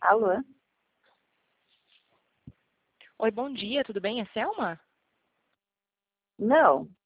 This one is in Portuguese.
Alô? Oi, bom dia, tudo bem? É Selma? Não.